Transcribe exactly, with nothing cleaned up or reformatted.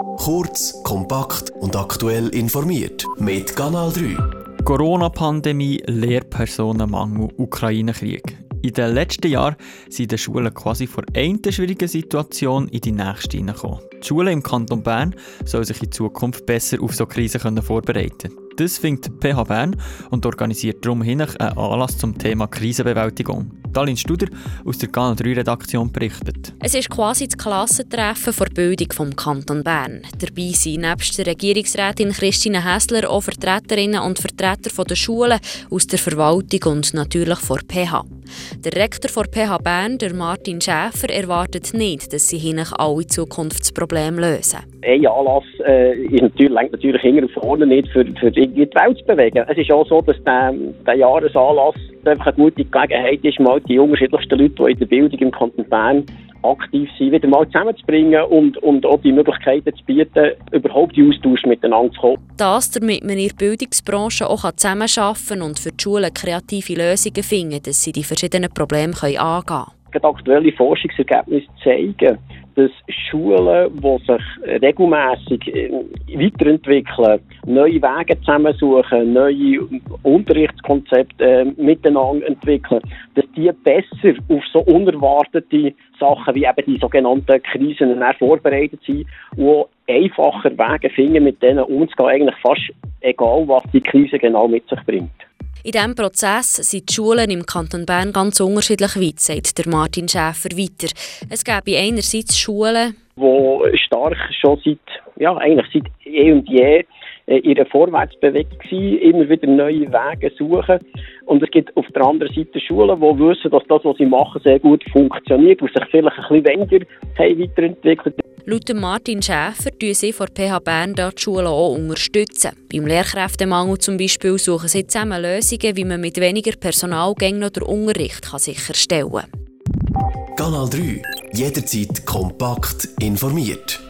Kurz, kompakt und aktuell informiert. Mit Kanal drei. Corona-Pandemie, Lehrpersonenmangel, Ukraine-Krieg. In den letzten Jahren sind die Schulen quasi von einer schwierigen Situation in die nächste hineingekommen. Die Schulen im Kanton Bern sollen sich in Zukunft besser auf so Krisen vorbereiten können. Das findet die P H Bern und organisiert darum einen Anlass zum Thema Krisenbewältigung. Dalin Studer aus der Kanal drei Redaktion berichtet. Es ist quasi das Klassentreffen der Bildung vom Kanton Bern. Dabei sind nebst der Regierungsrätin Christine Häsler auch Vertreterinnen und Vertreter der Schulen aus der Verwaltung und natürlich von P H. Der Rektor der P H Bern, der Martin Schäfer, erwartet nicht, dass sie hinein alle Zukunftsprobleme lösen. Ein Anlass äh, ist natürlich, lenkt natürlich hinten und vorne nicht, für, für irgendwie die Welt zu bewegen. Es ist auch so, dass der, der Jahresanlass einfach eine gute Gelegenheit ist, mal die unterschiedlichsten Leute, die in der Bildung im Kanton Bern aktiv sind, wieder mal zusammenzubringen und, und auch die Möglichkeiten zu bieten, überhaupt die Austausch miteinander zu kommen. Das, damit man in der Bildungsbranche auch zusammenarbeiten kann und für die Schulen kreative Lösungen finden, dass sie die verschiedenen Probleme angehen können. Die aktuellen Forschungsergebnisse zeigen, dass Schulen, die sich regelmässig weiterentwickeln, neue Wege zusammensuchen, neue Unterrichtskonzepte äh, miteinander entwickeln, dass die besser auf so unerwartete Sachen wie eben die sogenannten Krisen vorbereitet sind und einfacher Wege finden, mit denen umzugehen, eigentlich fast egal, was die Krise genau mit sich bringt. In diesem Prozess sind die Schulen im Kanton Bern ganz unterschiedlich weit, sagt der Martin Schäfer weiter. Es gäbe einerseits Schulen, die stark schon seit, ja, eigentlich seit eh und je in ihrer Vorwärtsbewegung sind, immer wieder neue Wege suchen. Und es gibt auf der anderen Seite Schulen, die wissen, dass das, was sie machen, sehr gut funktioniert und sich vielleicht ein bisschen weniger haben weiterentwickelt. Laut Martin Schäfer unterstützen sie von P H Bern die Schulen auch unterstützen. Beim Lehrkräftemangel zum Beispiel suchen sie zusammen Lösungen, wie man mit weniger Personal noch den Unterricht sicherstellen kann. Kanal drei. Jederzeit kompakt informiert.